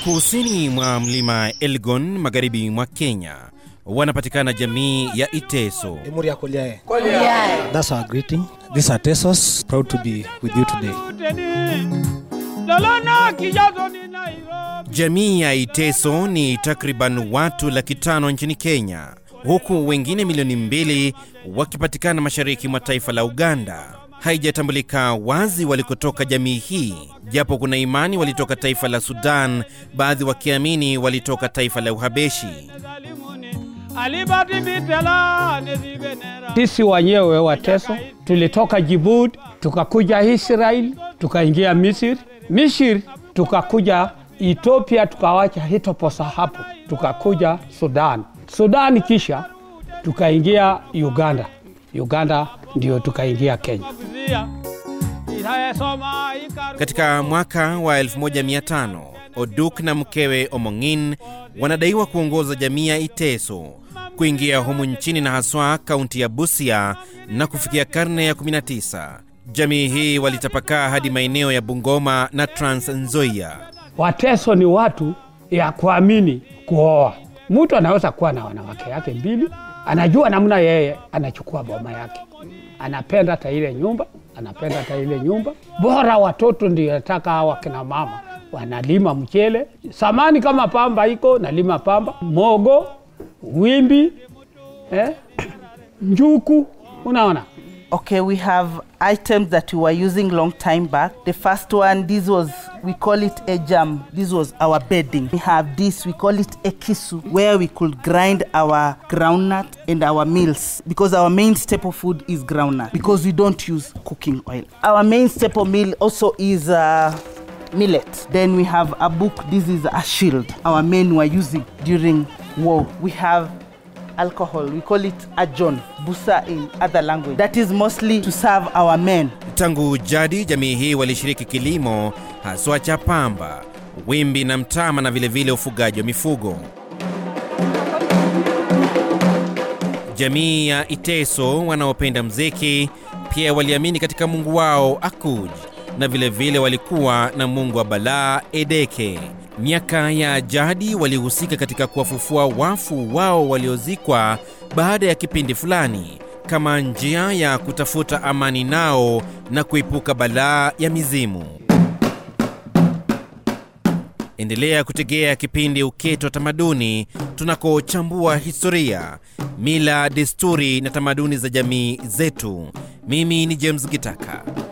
Kusini mwa mlima Elgon, magharibi mwa Kenya, wanapatikana jamii ya Iteso. That's our greeting. These are Tesos, proud to be with you today. Jamii ya Iteso ni takriban watu 500,000 nchini Kenya, huku wengine milioni 2 wakipatikana mashariki mwa taifa la Uganda. Haijatambulika wazi walikotoka jamii hii, japo kuna imani walitoka taifa la Sudan, baadhi wakiamini walitoka taifa la Uhabeshi. Sisi wenyewe wa Teso tulitoka Djibouti, tukakuja Israel, tukaingia Misri, tukakuja Ethiopia, tukawacha Hitoposa hapo, tukakuja Sudan, kisha tukaingia Uganda ndio tukaingia Kenya. Katika mwaka wa 1500, Oduk na mkewe Omong'in wanadaiwa kuongoza jamii ya Iteso kuingia humu nchini na haswa kaunti ya Busia, na kufikia karne ya 19 jamii hii walitapakaa hadi maeneo ya Bungoma na Trans Nzoia. Wateso ni watu ya kuamini kuoa. Mtu anaweza kuwa na wanawake yake 2, anajua namna yeye anachukua boma yake. Anapenda hata ile nyumba, Bora watoto ndio nataka hawa kina mama wanalima mchele. Samani kama pamba iko, nalima pamba, mogo, wimbi, njuku, unaona. Okay, we have items that we were using long time back. The first one, we call it a jam. This was our bedding. We have this, we call it a kisu, where we could grind our groundnut and our meals, because our main staple food is groundnut, because we don't use cooking oil. Our main staple meal also is millet. Then we have a book. This is a shield our men were using during war. We have alcohol, we call it ajon, busa in other language. That is mostly to serve our men. Tangu jadi jamii hii walishiriki kilimo, haswa cha pamba, wimbi na mtama, na vile vile ufugaji wa mifugo. Jamii ya Iteso wanaopenda muziki pia waliamini katika mungu wao Akuj, na vile vile walikuwa na mungu wa balaa Edeke. Miaka ya jadi walihusika katika kuwafufua wafu wao waliozikwa baada ya kipindi fulani, kama njia ya kutafuta amani nao na kuepuka balaa ya mizimu. Endelea kutegea kipindi Uketo wa Tamaduni, tunakochambua historia, mila, desturi na tamaduni za jamii zetu. Mimi ni James Gitaka.